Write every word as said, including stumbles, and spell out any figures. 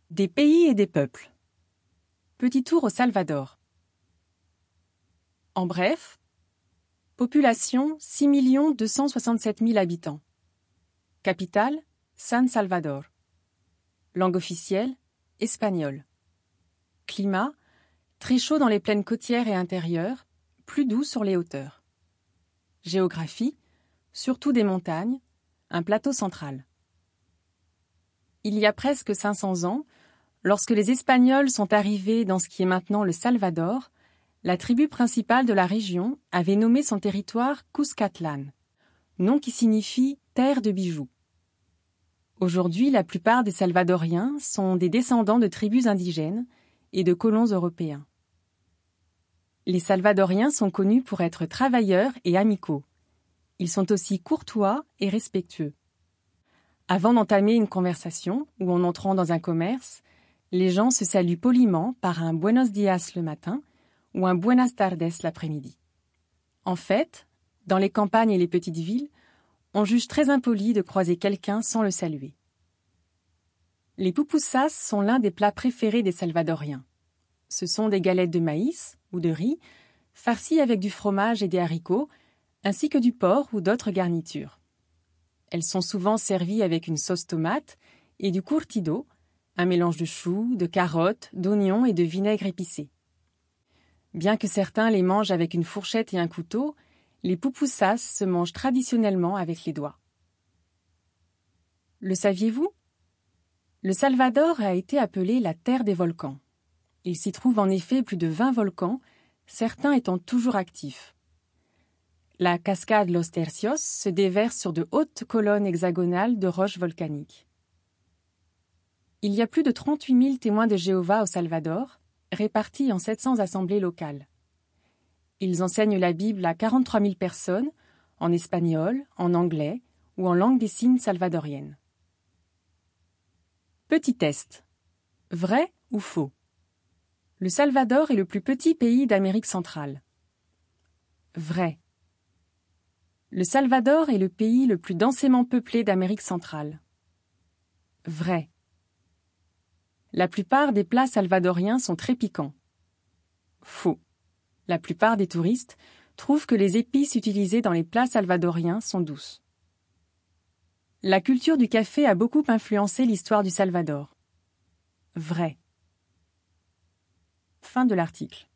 Des pays et des peuples. Petit tour au Salvador. En bref, population six millions deux cent soixante-sept mille habitants. Capitale, San Salvador. Langue officielle, espagnol. Climat, très chaud dans les plaines côtières et intérieures, plus doux sur les hauteurs. Géographie, surtout des montagnes, un plateau central. Il y a presque cinq cents ans, lorsque les Espagnols sont arrivés dans ce qui est maintenant le Salvador, la tribu principale de la région avait nommé son territoire Cuscatlán, nom qui signifie « terre de bijoux ». Aujourd'hui, la plupart des Salvadoriens sont des descendants de tribus indigènes et de colons européens. Les Salvadoriens sont connus pour être travailleurs et amicaux. Ils sont aussi courtois et respectueux. Avant d'entamer une conversation ou en entrant dans un commerce, les gens se saluent poliment par un « buenos días » le matin ou un « buenas tardes » l'après-midi. En fait, dans les campagnes et les petites villes, on juge très impoli de croiser quelqu'un sans le saluer. Les pupusas sont l'un des plats préférés des Salvadoriens. Ce sont des galettes de maïs ou de riz, farcies avec du fromage et des haricots, ainsi que du porc ou d'autres garnitures. Elles sont souvent servies avec une sauce tomate et du curtido, un mélange de choux, de carottes, d'oignons et de vinaigre épicé. Bien que certains les mangent avec une fourchette et un couteau, les pupusas se mangent traditionnellement avec les doigts. Le saviez-vous? Le Salvador a été appelé la terre des volcans. Il s'y trouve en effet plus de vingt volcans, certains étant toujours actifs. La cascade Los Tercios se déverse sur de hautes colonnes hexagonales de roches volcaniques. Il y a plus de trente-huit mille témoins de Jéhovah au Salvador, répartis en sept cents assemblées locales. Ils enseignent la Bible à quarante-trois mille personnes, en espagnol, en anglais ou en langue des signes salvadorienne. Petit test. Vrai ou faux? Le Salvador est le plus petit pays d'Amérique centrale. Vrai. Le Salvador est le pays le plus densément peuplé d'Amérique centrale. Vrai. La plupart des plats salvadoriens sont très piquants. Faux. La plupart des touristes trouvent que les épices utilisées dans les plats salvadoriens sont douces. La culture du café a beaucoup influencé l'histoire du Salvador. Vrai. Fin de l'article.